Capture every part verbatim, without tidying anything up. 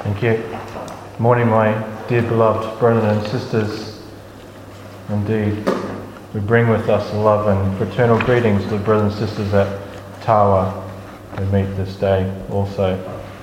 Thank you. Morning, my dear beloved brothers and sisters. Indeed, we bring with us love and fraternal greetings to the brothers and sisters at Tawa who meet this day also.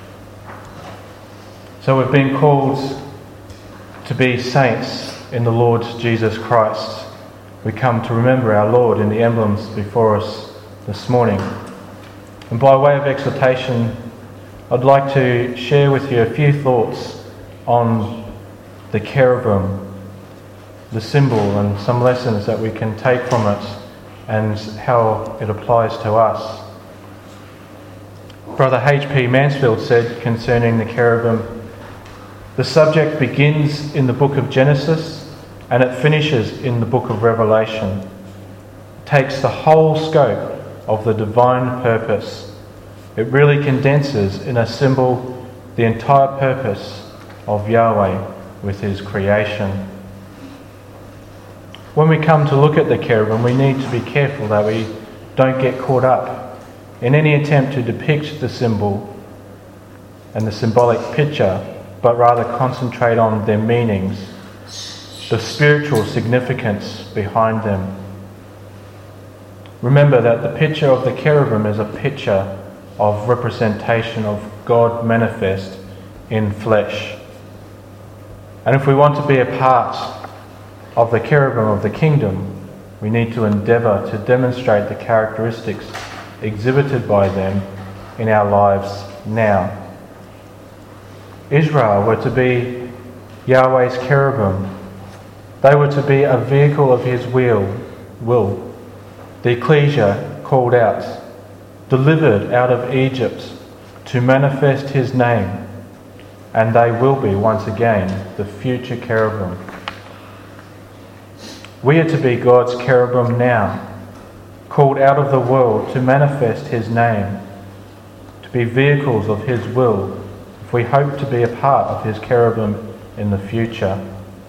So we've been called to be saints in the Lord Jesus Christ. We come to remember our Lord in the emblems before us this morning. And by way of exhortation, I'd like to share with you a few thoughts on the cherubim, the symbol, and some lessons that we can take from it and how it applies to us. Brother H P Mansfield said concerning the cherubim, the subject begins in the book of Genesis and it finishes in the book of Revelation. It takes the whole scope of the divine purpose. It really condenses in a symbol the entire purpose of Yahweh with his creation. When we come to look at the cherubim, we need to be careful that we don't get caught up in any attempt to depict the symbol and the symbolic picture, but rather concentrate on their meanings, the spiritual significance behind them. Remember that the picture of the cherubim is a picture of representation of God manifest in flesh. And if we want to be a part of the cherubim of the kingdom, we need to endeavour to demonstrate the characteristics exhibited by them in our lives now. Israel were to be Yahweh's cherubim. They were to be a vehicle of his will, will. The ecclesia called out, delivered out of Egypt to manifest his name, and they will be once again the future cherubim. We are to be God's cherubim now, called out of the world to manifest his name, to be vehicles of his will, if we hope to be a part of his cherubim in the future.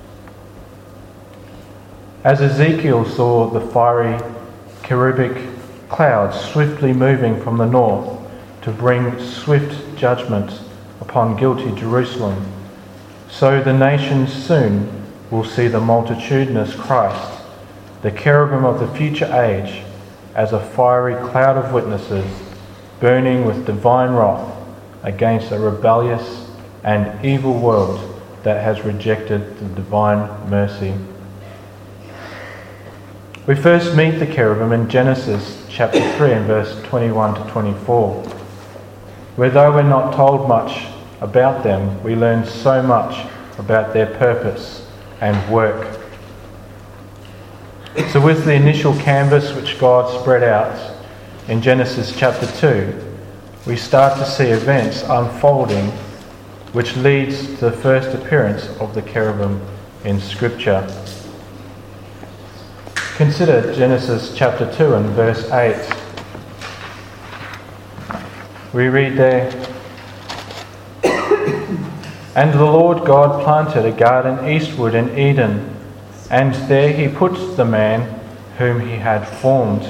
As Ezekiel saw the fiery cherubic clouds swiftly moving from the north to bring swift judgment upon guilty Jerusalem, so the nations soon will see the multitudinous Christ, the cherubim of the future age, as a fiery cloud of witnesses burning with divine wrath against a rebellious and evil world that has rejected the divine mercy. We first meet the cherubim in Genesis chapter three and verse twenty-one to twenty-four, where though we're not told much about them, we learn so much about their purpose and work. So with the initial canvas which God spread out in Genesis chapter two, we start to see events unfolding which leads to the first appearance of the cherubim in Scripture. Consider Genesis chapter two and verse eight. We read there, "And the Lord God planted a garden eastward in Eden, and there he put the man whom he had formed."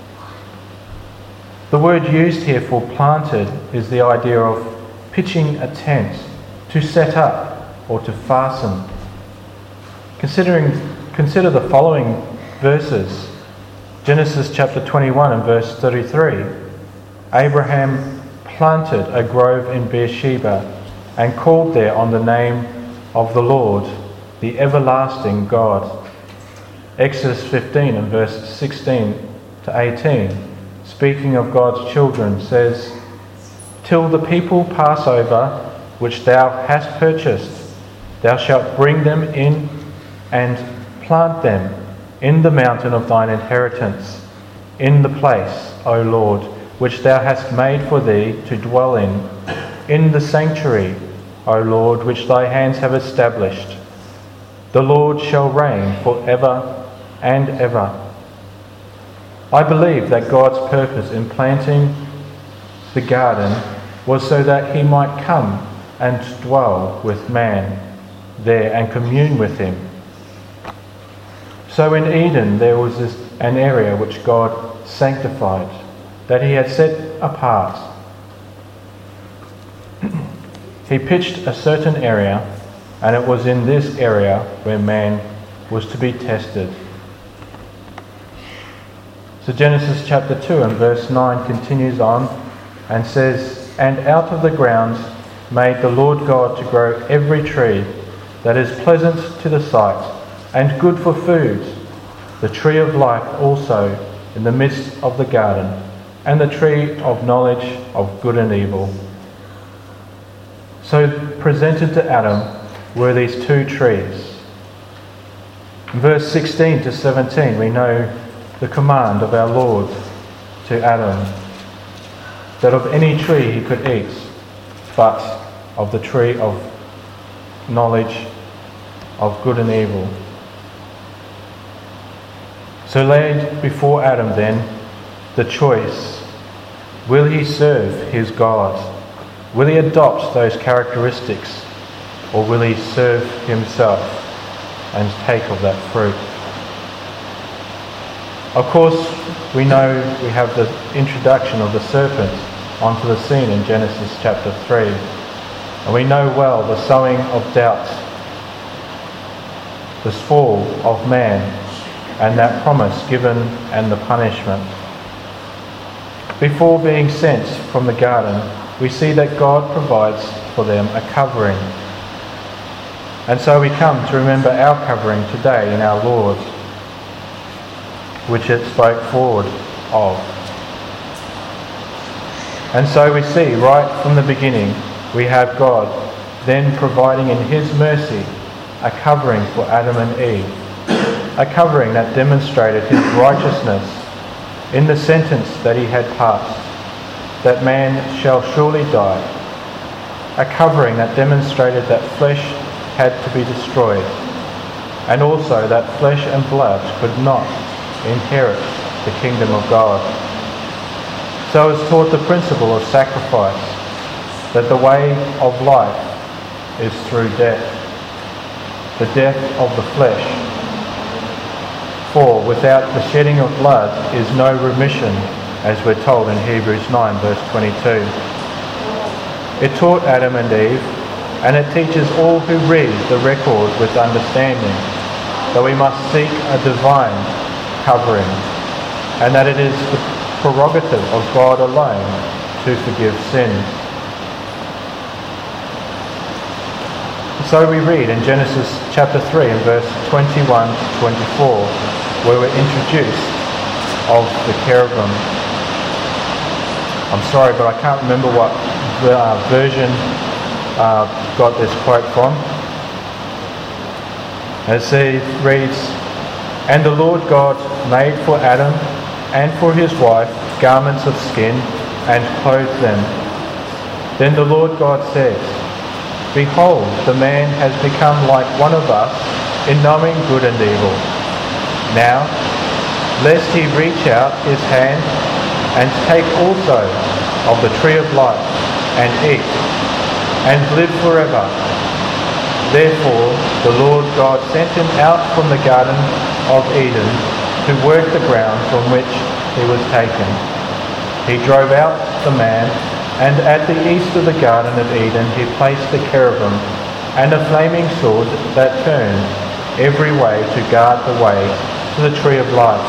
The word used here for planted is the idea of pitching a tent, to set up or to fasten. Considering, consider the following verses. Genesis chapter twenty-one and verse thirty-three. Abraham planted a grove in Beersheba and called there on the name of the Lord, the everlasting God. Exodus fifteen and verse sixteen to eighteen, speaking of God's children, says, "Till the people pass over, which thou hast purchased, thou shalt bring them in and plant them in the mountain of thine inheritance, in the place, O Lord, which thou hast made for thee to dwell in, in the sanctuary, O Lord, which thy hands have established. The Lord shall reign for ever and ever." I believe that God's purpose in planting the garden was so that he might come and dwell with man there and commune with him. So in Eden there was this, an area which God sanctified, that he had set apart. He pitched a certain area, and it was in this area where man was to be tested. So Genesis chapter two and verse nine continues on and says, "And out of the ground made the Lord God to grow every tree that is pleasant to the sight and good for food, the tree of life also in the midst of the garden, and the tree of knowledge of good and evil." So presented to Adam were these two trees. In verse sixteen to seventeen we know the command of our Lord to Adam, that of any tree he could eat, but of the tree of knowledge of good and evil. So laid before Adam then the choice: will he serve his God? Will he adopt those characteristics, or will he serve himself and take of that fruit? Of course, we know we have the introduction of the serpent onto the scene in Genesis chapter three. And we know well the sowing of doubt, the fall of man, and that promise given and the punishment. Before being sent from the garden, we see that God provides for them a covering. And so we come to remember our covering today in our Lord, which it spoke forward of. And so we see right from the beginning we have God then providing in his mercy a covering for Adam and Eve, a covering that demonstrated his righteousness in the sentence that he had passed, that man shall surely die, a covering that demonstrated that flesh had to be destroyed, and also that flesh and blood could not inherit the kingdom of God. So is taught the principle of sacrifice, that the way of life is through death, the death of the flesh. For without the shedding of blood is no remission, as we're told in Hebrews nine verse twenty-two. It taught Adam and Eve, and it teaches all who read the record with understanding, that we must seek a divine covering, and that it is the prerogative of God alone to forgive sins. So we read in Genesis chapter three and verse twenty-one to twenty-four, where we're introduced of the cherubim. I'm sorry, but I can't remember what the uh, version uh, got this quote from. As it reads, "And the Lord God made for Adam and for his wife garments of skin and clothed them. Then the Lord God said, Behold, the man has become like one of us in knowing good and evil. Now, lest he reach out his hand and take also of the tree of life and eat and live forever. Therefore the Lord God sent him out from the Garden of Eden to work the ground from which he was taken. He drove out the man, and at the east of the Garden of Eden he placed the cherubim and a flaming sword that turned every way to guard the way to the tree of life."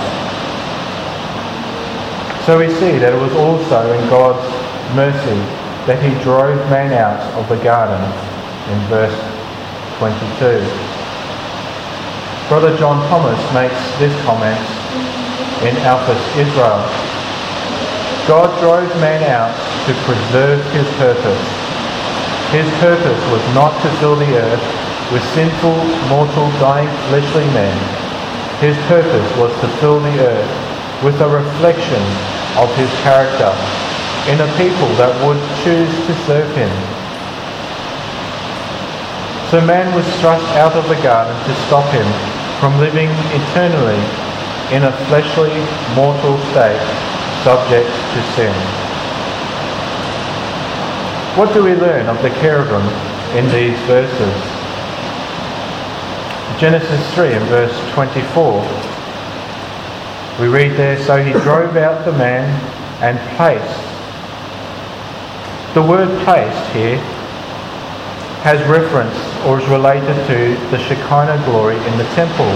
So we see that it was also in God's mercy that he drove man out of the garden in verse twenty-two. Brother John Thomas makes this comment in Alphas Israel. God drove man out to preserve his purpose. His purpose was not to fill the earth with sinful, mortal, dying, fleshly men. His purpose was to fill the earth with a reflection of his character in a people that would choose to serve him. So man was thrust out of the garden to stop him from living eternally in a fleshly, mortal state, subject to sin. What do we learn of the cherubim in these verses? Genesis three and verse twenty-four. We read there, "So he drove out the man and placed." The word placed here has reference or is related to the Shekinah glory in the temple.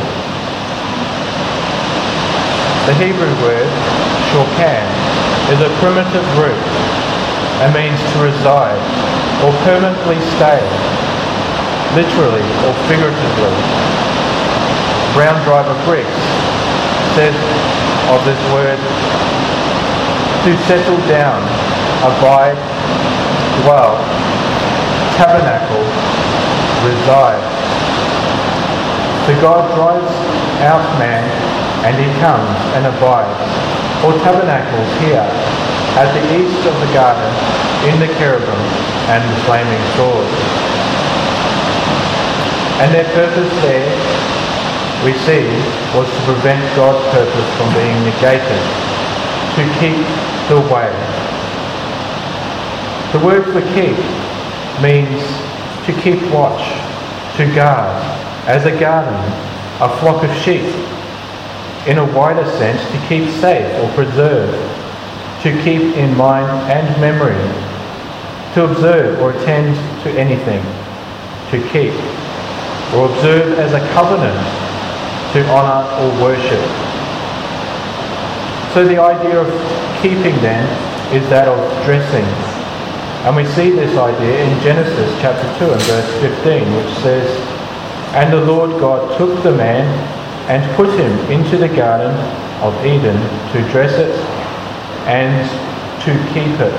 The Hebrew word shokan is a primitive root and means to reside or permanently stay, literally or figuratively. Brown Driver Briggs says of this word, to settle down, abide, dwell, tabernacle, reside. So God drives out man and he comes and abides, or tabernacles here at the east of the garden in the cherubim and the flaming sword. And their purpose there, we see, was to prevent God's purpose from being negated, to keep the way. The word for keep means to keep watch, to guard, as a garden, a flock of sheep. In a wider sense, to keep safe or preserve, to keep in mind and memory, to observe or attend to anything, to keep, or observe as a covenant, to honour or worship. So the idea of keeping then is that of dressing. And we see this idea in Genesis chapter two and verse fifteen, which says, "And the Lord God took the man and put him into the garden of Eden to dress it and to keep it."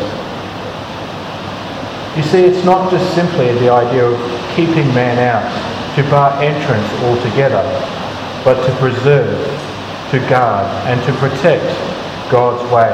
You see, it's not just simply the idea of keeping man out, to bar entrance altogether, but to preserve, to guard, and to protect God's way.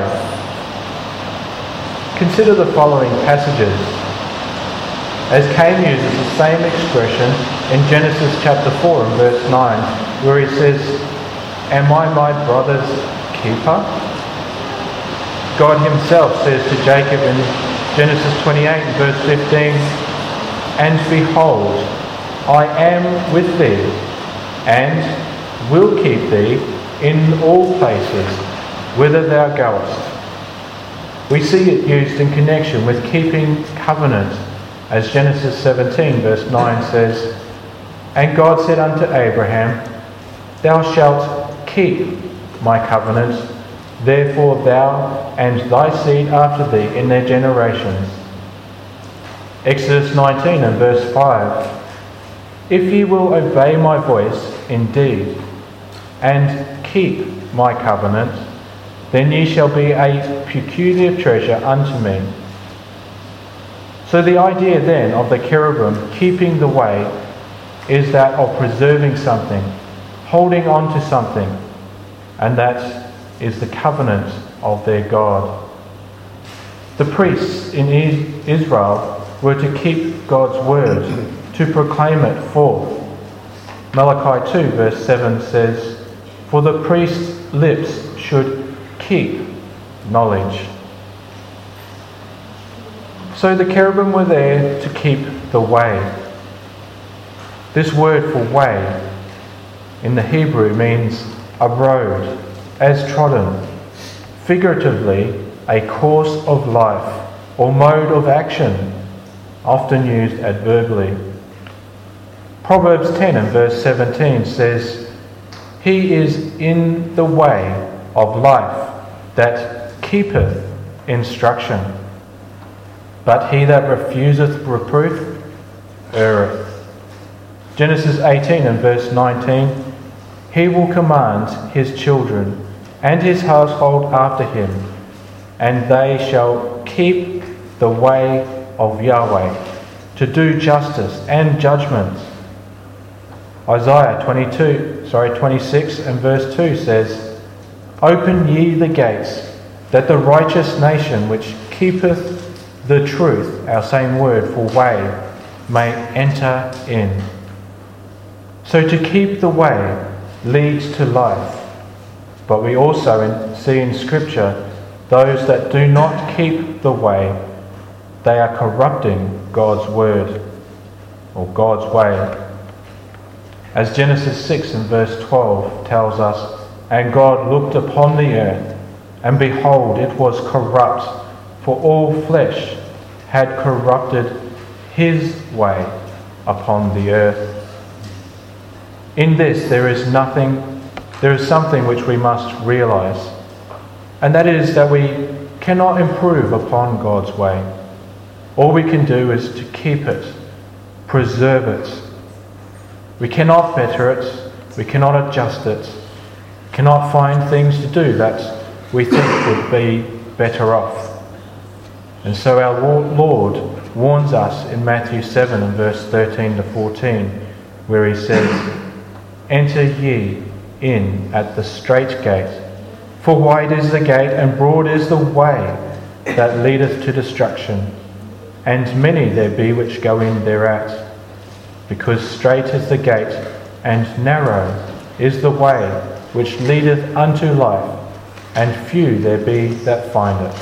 Consider the following passages, as Cain uses the same expression in Genesis chapter four and verse nine, where he says, "Am I my brother's keeper?" God himself says to Jacob in Genesis twenty-eight and verse fifteen, "And behold, I am with thee, and will keep thee in all places, whither thou goest." We see it used in connection with keeping covenant, as Genesis seventeen verse nine says, "And God said unto Abraham, Thou shalt keep my covenant, therefore thou and thy seed after thee in their generations." Exodus nineteen and verse five, "If ye will obey my voice indeed, and keep my covenant, then ye shall be a peculiar treasure unto me." So the idea then of the cherubim keeping the way is that of preserving something, holding on to something, and that is the covenant of their God. The priests in Israel were to keep God's word, to proclaim it forth. Malachi two verse seven says, "For the priest's lips should keep knowledge." So the cherubim were there to keep the way. This word for way in the Hebrew means a road, as trodden, figuratively a course of life or mode of action, often used adverbially. Proverbs ten and verse seventeen says, "He is in the way of life that keepeth instruction, but he that refuseth reproof erreth." Genesis eighteen and verse nineteen, "He will command his children and his household after him, and they shall keep the way of Yahweh, to do justice and judgment." Isaiah twenty-two, sorry, twenty-six and verse two says, "Open ye the gates, that the righteous nation which keepeth the truth," our same word for way, "may enter in." So to keep the way leads to life. But we also in, see in Scripture those that do not keep the way, they are corrupting God's word or God's way. As Genesis six and verse twelve tells us, "And God looked upon the earth, and behold, it was corrupt, for all flesh had corrupted his way upon the earth. In this there is nothing, there is something which we must realise, and that is that we cannot improve upon God's way. All we can do is to keep it, preserve it. We cannot better it, we cannot adjust it, cannot find things to do that we think would be better off. And so our Lord warns us in Matthew seven and verse thirteen to fourteen, where he says, "Enter ye in at the strait gate, for wide is the gate and broad is the way that leadeth to destruction, and many there be which go in thereat. Because strait is the gate, and narrow is the way which leadeth unto life, and few there be that find it."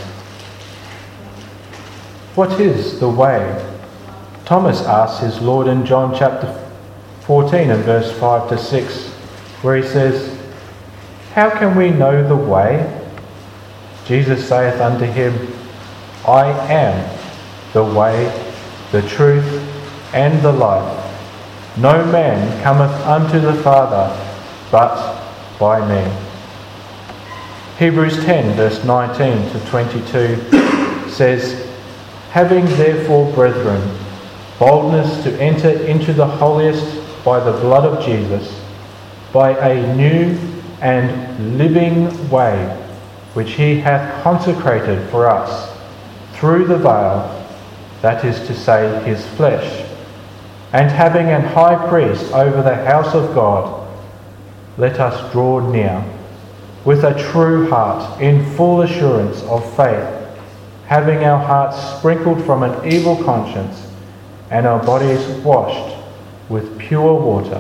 What is the way? Thomas asks his Lord in John chapter fourteen and verse five to six, where he says, "How can we know the way?" Jesus saith unto him, "I am the way, the truth, and the life. No man cometh unto the Father but by me." Hebrews ten verse nineteen to twenty-two says, "Having therefore, brethren, boldness to enter into the holiest by the blood of Jesus, by a new and living way, which he hath consecrated for us through the veil, that is to say, his flesh, and having an high priest over the house of God, let us draw near with a true heart in full assurance of faith, having our hearts sprinkled from an evil conscience and our bodies washed with pure water."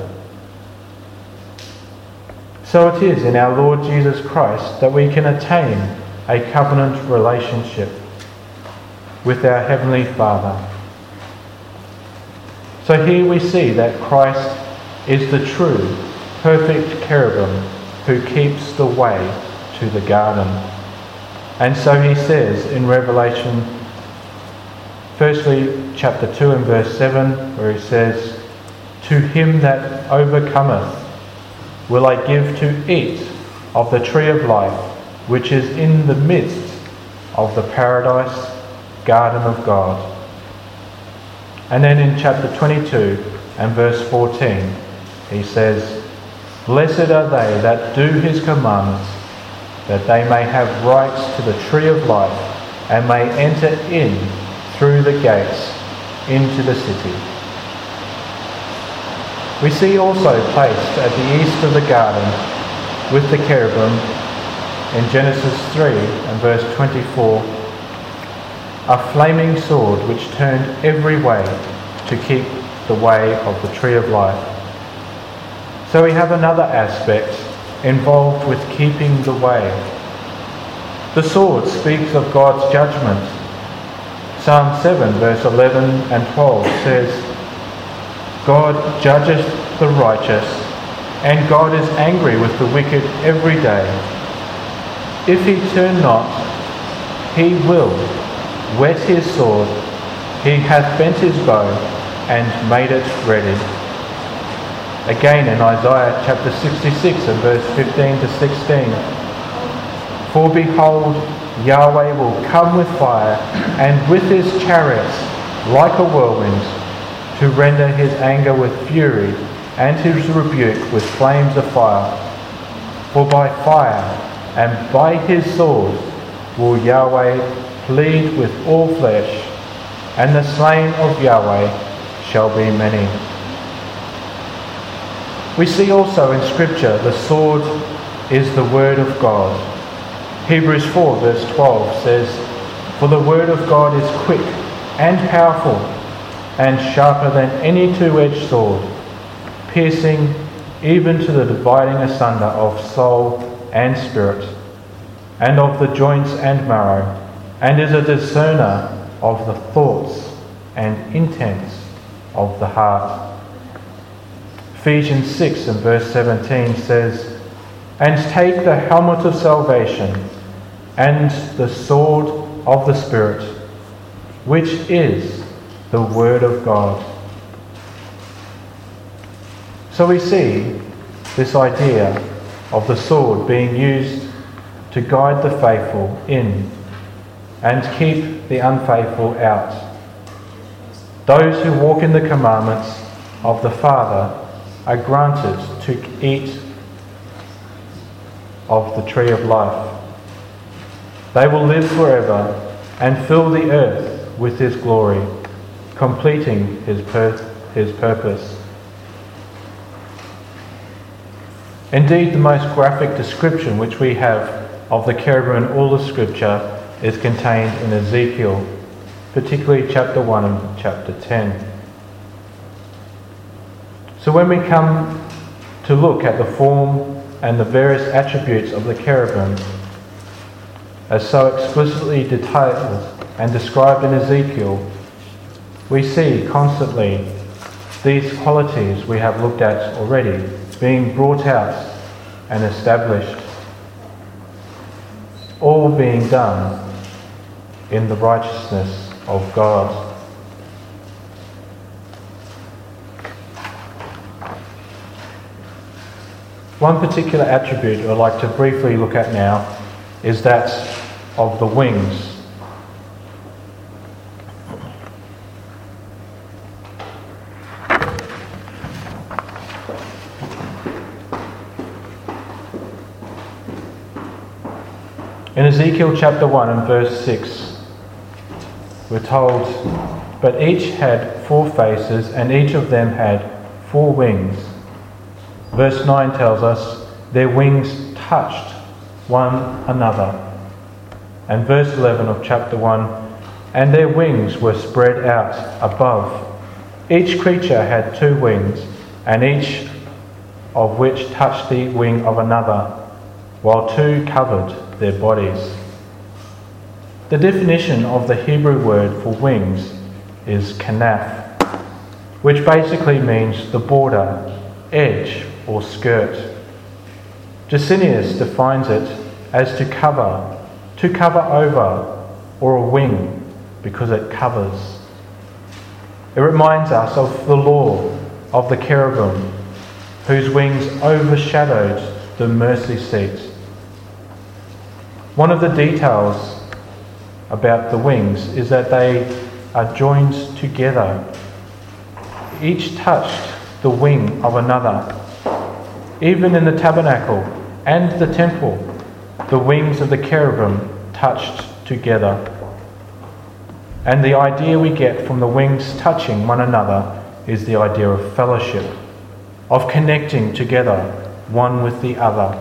So it is in our Lord Jesus Christ that we can attain a covenant relationship with our Heavenly Father. So here we see that Christ is the true, perfect cherubim who keeps the way to the garden. And so he says in Revelation, firstly, chapter two and verse seven, where he says, "To him that overcometh will I give to eat of the tree of life, which is in the midst of the paradise garden of God." And then in chapter twenty-two and verse fourteen, he says, "Blessed are they that do his commandments, that they may have rights to the tree of life, and may enter in through the gates into the city." We see also placed at the east of the garden with the cherubim in Genesis three and verse twenty-four, a flaming sword which turned every way to keep the way of the tree of life. So we have another aspect involved with keeping the way. The sword speaks of God's judgment. Psalm seven verse eleven and twelve says, "God judgeth the righteous, and God is angry with the wicked every day. If he turn not, he will whet his sword, he hath bent his bow, and made it ready." Again in Isaiah chapter sixty-six and verse fifteen to sixteen, "For behold, Yahweh will come with fire, and with his chariots like a whirlwind, to render his anger with fury, and his rebuke with flames of fire. For by fire and by his sword will Yahweh plead with all flesh, and the slain of Yahweh shall be many." We see also in Scripture the sword is the word of God. Hebrews four verse twelve says, "For the word of God is quick and powerful, and sharper than any two-edged sword, piercing even to the dividing asunder of soul and spirit, and of the joints and marrow, and is a discerner of the thoughts and intents of the heart." Ephesians six and verse seventeen says, "And take the helmet of salvation and the sword of the Spirit, which is the Word of God. So we see this idea of the sword being used to guide the faithful in and keep the unfaithful out. Those who walk in the commandments of the Father are granted to eat of the tree of life. They will live forever and fill the earth with His glory, completing His, pur- his purpose. Indeed, the most graphic description which we have of the cherubim in all of Scripture is contained in Ezekiel, particularly chapter one and chapter ten. So when we come to look at the form and the various attributes of the cherubim, as so explicitly detailed and described in Ezekiel, we see constantly these qualities we have looked at already being brought out and established, all being done in the righteousness of God. One particular attribute I'd like to briefly look at now is that of the wings. In Ezekiel chapter one and verse six, we're told, "But each had four faces, and each of them had four wings." Verse nine tells us, "Their wings touched one another." And verse eleven of chapter one, "And their wings were spread out above. Each creature had two wings, and each of which touched the wing of another, while two covered their bodies." The definition of the Hebrew word for wings is kanaf, which basically means the border, edge, or skirt. Jusinius defines it as to cover, to cover over, or a wing, because it covers. It reminds us of the law of the cherubim, whose wings overshadowed the mercy seat. One of the details about the wings is that they are joined together. Each touched the wing of another. Even in the tabernacle and the temple, the wings of the cherubim touched together. And the idea we get from the wings touching one another is the idea of fellowship, of connecting together one with the other.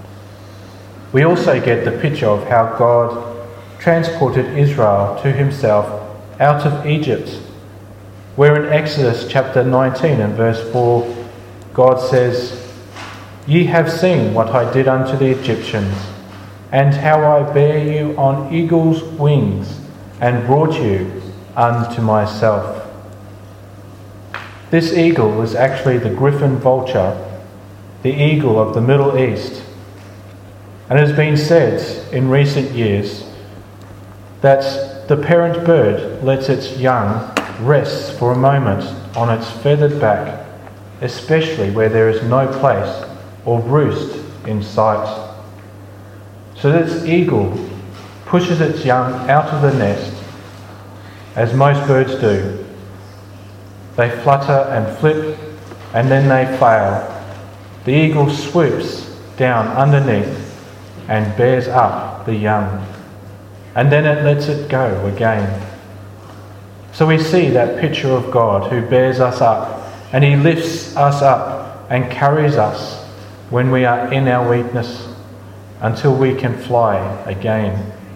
We also get the picture of how God transported Israel to Himself out of Egypt, where in Exodus chapter nineteen and verse four, God says, "Ye have seen what I did unto the Egyptians, and how I bare you on eagle's wings, and brought you unto myself." This eagle is actually the griffin vulture, the eagle of the Middle East. And it has been said in recent years that the parent bird lets its young rest for a moment on its feathered back, especially where there is no place or roost in sight. So this eagle pushes its young out of the nest, as most birds do. They flutter and flip, and then they fail. The eagle swoops down underneath and bears up the young, and then it lets it go again. So we see that picture of God who bears us up, and He lifts us up and carries us when we are in our weakness until we can fly again.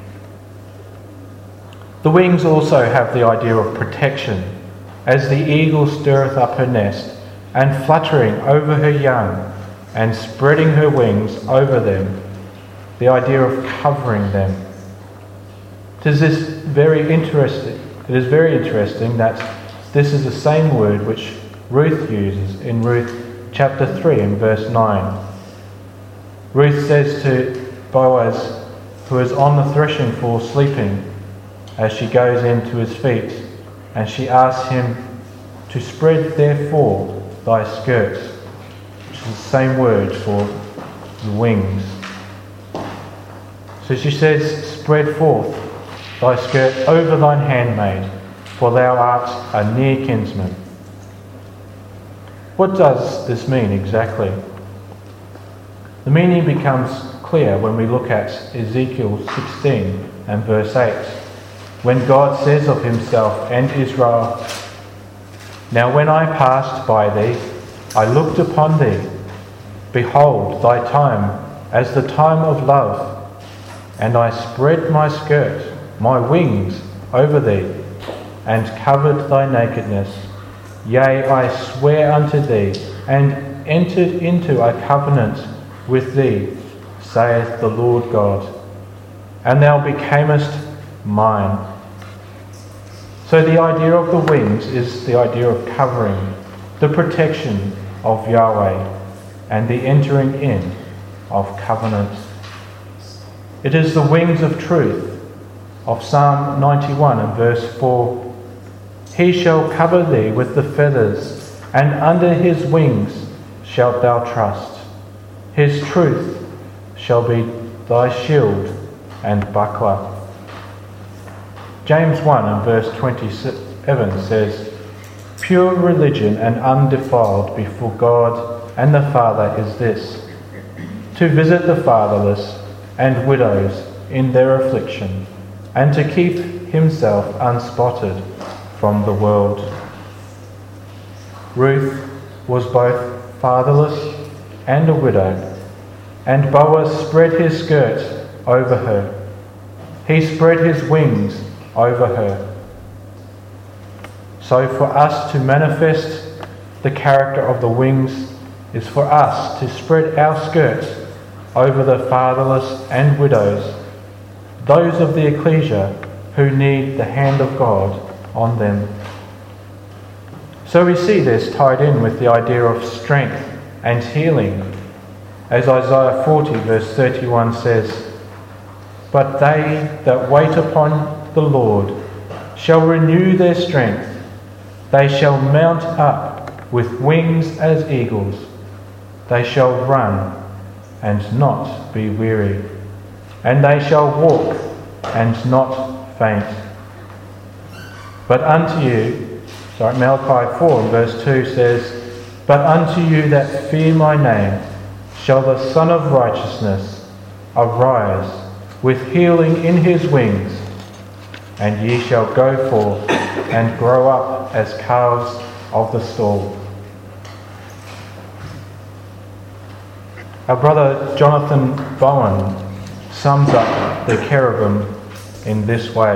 The wings also have the idea of protection, as the eagle stirreth up her nest, and fluttering over her young, and spreading her wings over them, the idea of covering them. It is this very interesting. It is very interesting that this is the same word which Ruth uses in Ruth chapter three and verse nine. Ruth says to Boaz, who is on the threshing floor sleeping, as she goes in to his feet, and she asks him to spread therefore thy skirts, which is the same word for the wings. So she says, spread forth thy skirt over thine handmaid, for thou art a near kinsman. What does this mean exactly? The meaning becomes clear when we look at Ezekiel sixteen and verse eight, when God says of himself and Israel, "Now when I passed by thee, I looked upon thee. Behold, thy time as the time of love, and I spread my skirt, my wings, over thee, and covered thy nakedness. Yea, I swear unto thee, and entered into a covenant with thee, saith the Lord God, and thou becamest mine." So the idea of the wings is the idea of covering, the protection of Yahweh, and the entering in of covenant. It is the wings of truth of Psalm ninety-one and verse four. He shall cover thee with the feathers, and under his wings shalt thou trust. His truth shall be thy shield and buckler. James one and verse twenty-seven says, "Pure religion and undefiled before God and the Father is this, to visit the fatherless and widows in their affliction, and to keep himself unspotted from the world." Ruth was both fatherless and a widow, and Boaz spread his skirt over her. He spread his wings over her. So for us to manifest the character of the wings is for us to spread our skirts over the fatherless and widows, those of the ecclesia who need the hand of God on them. So we see this tied in with the idea of strength and healing, as Isaiah forty verse thirty-one says, "But they that wait upon the Lord shall renew their strength. They shall mount up with wings as eagles. They shall run and not be weary, and they shall walk and not faint." But unto you, sorry, Malachi four verse two says, "But unto you that fear my name shall the Son of Righteousness arise with healing in his wings, and ye shall go forth and grow up as calves of the stall." Our brother Jonathan Bowen sums up the cherubim in this way.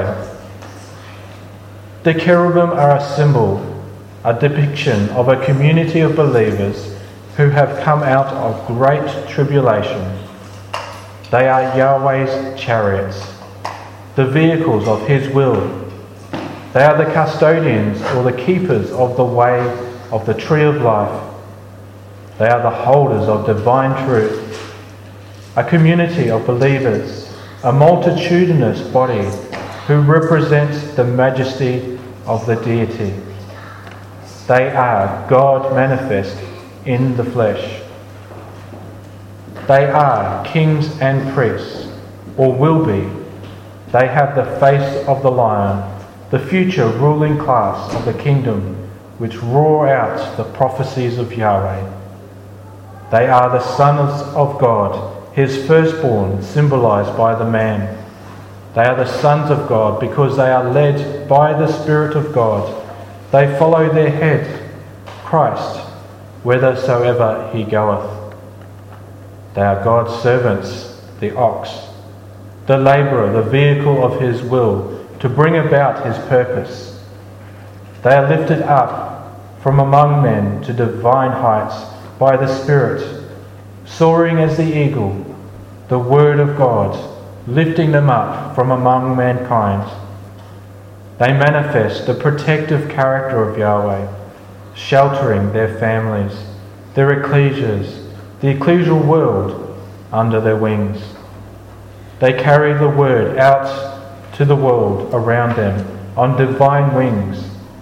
The cherubim are a symbol, a depiction of a community of believers who have come out of great tribulation. They are Yahweh's chariots, the vehicles of his will. They are the custodians or the keepers of the way of the tree of life. They are the holders of divine truth, a community of believers, a multitudinous body who represents the majesty of the deity. They are God manifest in the flesh. They are kings and priests, or will be. They have the face of the lion, the future ruling class of the kingdom, which roar out the prophecies of Yahweh. They are the sons of God, his firstborn, symbolized by the man. They are the sons of God because they are led by the Spirit of God. They follow their head, Christ, whithersoever he goeth. They are God's servants, the ox, the labourer, the vehicle of his will to bring about his purpose. They are lifted up from among men to divine heights by the Spirit, soaring as the eagle, the word of God, lifting them up from among mankind. They manifest the protective character of Yahweh, sheltering their families, their ecclesias, the ecclesial world under their wings. They carry the word out to the world around them on divine wings,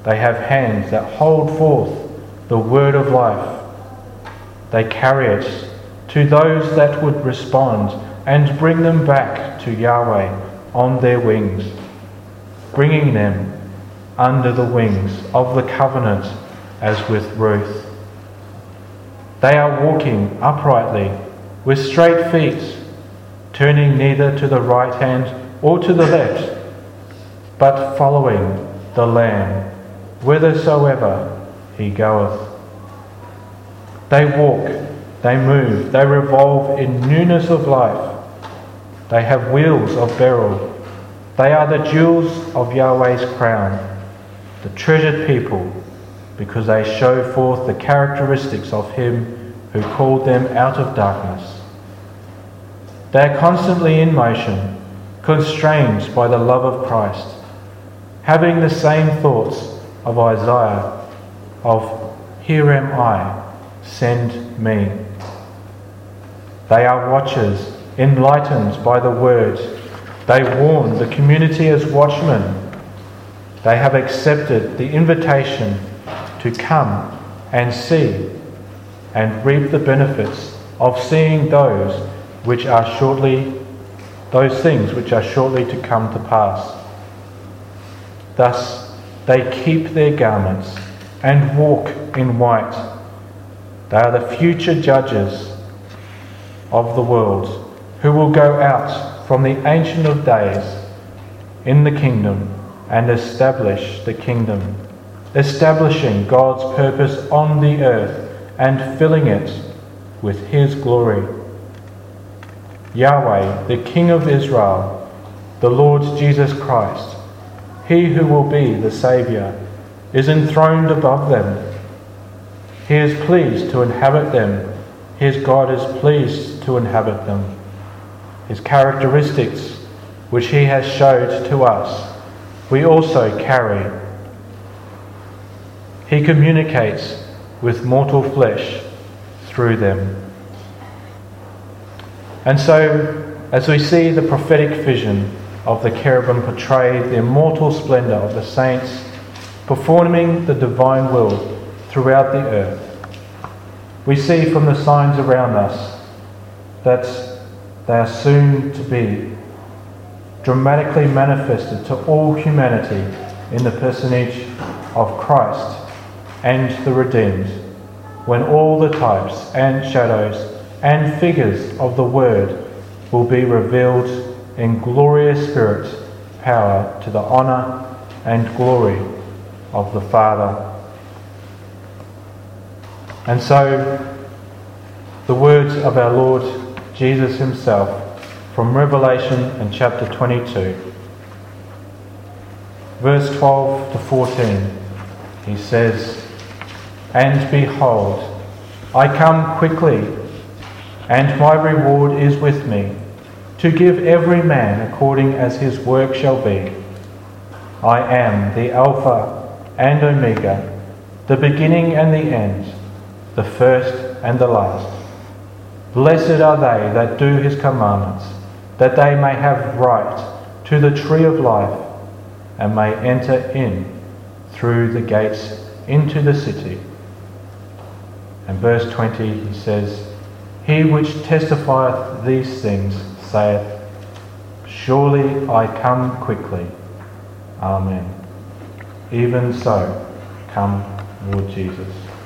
They have hands that hold forth the word of life. They carry it to those that would respond and bring them back to Yahweh on their wings, bringing them under the wings of the covenant as with Ruth. They are walking uprightly with straight feet, turning neither to the right hand or to the left, but following the Lamb whithersoever he goeth. They walk, they move, they revolve in newness of life. They have wheels of beryl. They are the jewels of Yahweh's crown, the treasured people, because they show forth the characteristics of him who called them out of darkness. They are constantly in motion, constrained by the love of Christ, having the same thoughts of Isaiah, of "Here am I, send me." They are watchers, enlightened by the word. They warn the community as watchmen. They have accepted the invitation to come and see and reap the benefits of seeing those which are shortly, those things which are shortly to come to pass. Thus they keep their garments and walk in white. They are the future judges of the world, who will go out from the Ancient of Days in the kingdom and establish the kingdom, establishing God's purpose on the earth and filling it with his glory. Yahweh, the King of Israel, the Lord Jesus Christ, he who will be the Saviour, is enthroned above them. He is pleased to inhabit them. His God is pleased to inhabit them. His characteristics, which he has showed to us, we also carry. He communicates with mortal flesh through them. And so, as we see the prophetic vision of the cherubim portray the immortal splendour of the saints performing the divine will throughout the earth, we see from the signs around us that they are soon to be dramatically manifested to all humanity in the personage of Christ and the redeemed, when all the types and shadows and figures of the Word will be revealed in glorious Spirit power to the honour and glory of the Father. And so the words of our Lord Jesus himself from Revelation in chapter twenty-two, verse twelve to fourteen, he says, "And behold, I come quickly, and my reward is with me, to give every man according as his work shall be. I am the Alpha and Omega, the beginning and the end, the first and the last. Blessed are they that do his commandments, that they may have right to the tree of life, and may enter in through the gates into the city." And verse twenty, he says, "He which testifieth these things saith, Surely I come quickly. Amen. Even so, come, Lord Jesus."